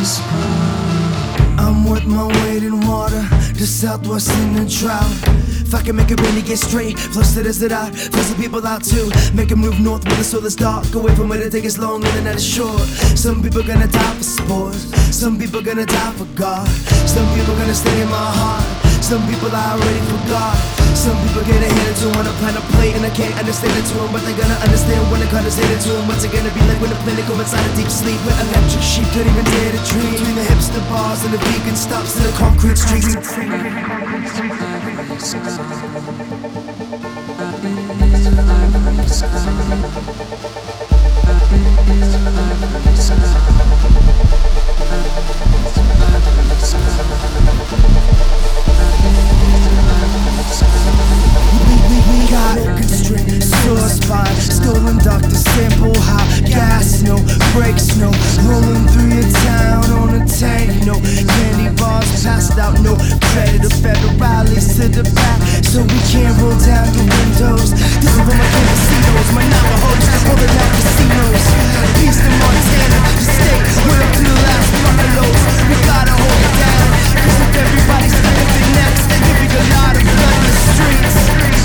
I'm worth my weight in water, the Southwest in the drought. If I can make it really get straight, flush the desert out, flush the people out too. Make it move north where the soul is dark, away from where the day is long and the night is short. Some people gonna die for sport, some people gonna die for God. Some people gonna stay in my heart, some people I already forgot. Some people get a hand into on a planet plate, and I can't understand it to them, but they're gonna understand when I condescend it to them. What's it gonna be like when the planet go inside a deep sleep? Where electric sheep don't even dare to dream. Between the hipster bars and the vegan stops in the concrete streets. Stolen doctor, sample high, gas, no brakes, no rolling through your town on a tank, no candy bars passed out, no credit of federales to the back, so we can't roll down the windows. This is for my casinos, my Navajos, all the now casinos. Peace to Montana, the state, we're up to the last buffaloes. We gotta hold it down, cause if everybody's stuck their necks, then there'll be a lot of blood in the streets.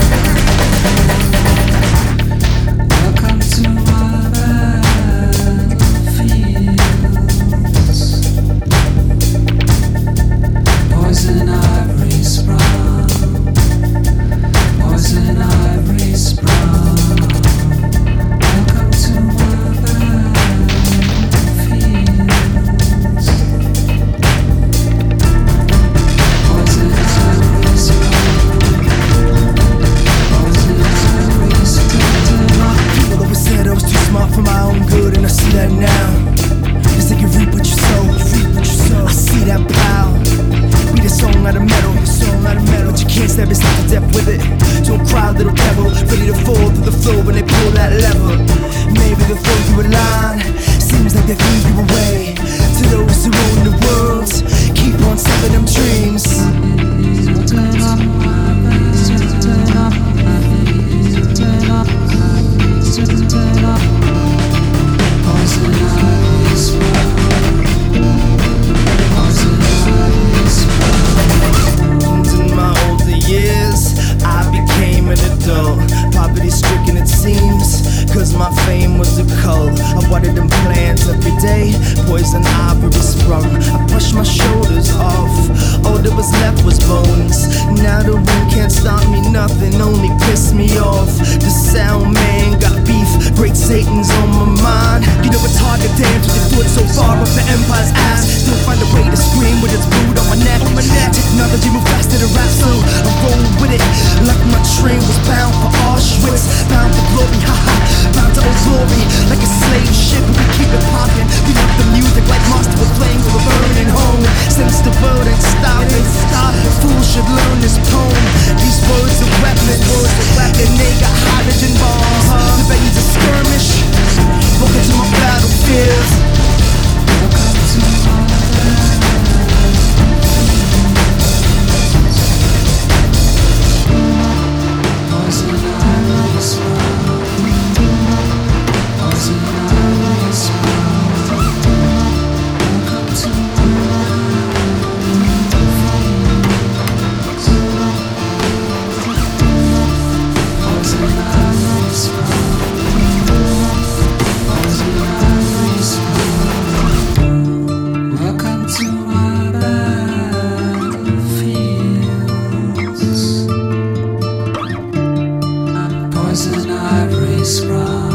Don't cry, little devil, ready to fall through the floor when they pull that lever. Maybe they'll throw you a line, seems like they threw you away. To those who own the world, keep on selling them dreams. Poverty-stricken it seems, cause my fame was a cult. I watered them plants every day, poison ivory sprung. I brushed my shoulders off, all that was left was bones. Now the wind can't stop me, nothing only pissed me off. The sound man got beef, great Satan's on my mind. You know it's hard to dance with your foot so far up the empire's ass. Still find a way to scream with its brood on my neck. Technology move faster to rap, so I roll with it. Like my train was bound for Auschwitz, bound for glory, haha, bound to old glory. Like a slave ship, we keep it poppin'. We love the music like monster with flame with a burning home. Since the world ain't stopping, fools should learn this poem. These words are weapons, and they got hydrogen bombs. The veins of skirmish, welcome to my battlefields. Welcome to my poison ivory scroll.